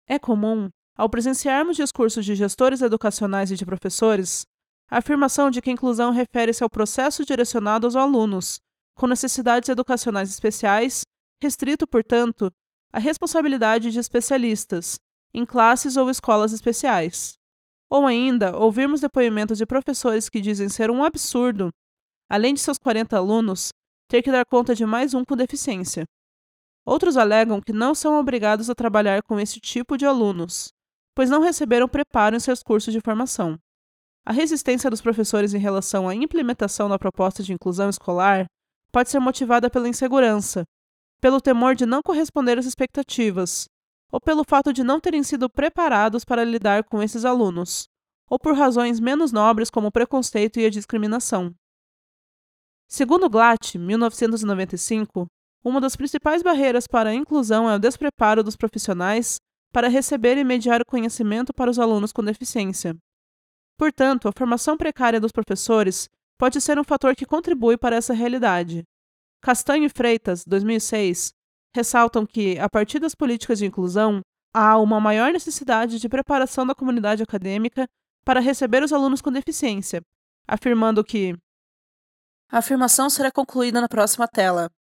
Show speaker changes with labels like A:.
A: É comum, ao presenciarmos discursos de gestores educacionais e de professores, a afirmação de que a inclusão refere-se ao processo direcionado aos alunos, com necessidades educacionais especiais, restrito, portanto, à responsabilidade de especialistas, em classes ou escolas especiais. Ou ainda, ouvirmos depoimentos de professores que dizem ser um absurdo, além de seus 40 alunos, ter que dar conta de mais um com deficiência. Outros alegam que não são obrigados a trabalhar com esse tipo de alunos, pois não receberam preparo em seus cursos de formação. A resistência dos professores em relação à implementação da proposta de inclusão escolar pode ser motivada pela insegurança, pelo temor de não corresponder às expectativas, ou pelo fato de não terem sido preparados para lidar com esses alunos, ou por razões menos nobres como o preconceito e a discriminação. Segundo Glatt, 1995, uma das principais barreiras para a inclusão é o despreparo dos profissionais para receber e mediar o conhecimento para os alunos com deficiência. Portanto, a formação precária dos professores pode ser um fator que contribui para essa realidade. Castanho e Freitas, 2006, ressaltam que, a partir das políticas de inclusão, há uma maior necessidade de preparação da comunidade acadêmica para receber os alunos com deficiência, afirmando que a afirmação será concluída na próxima tela.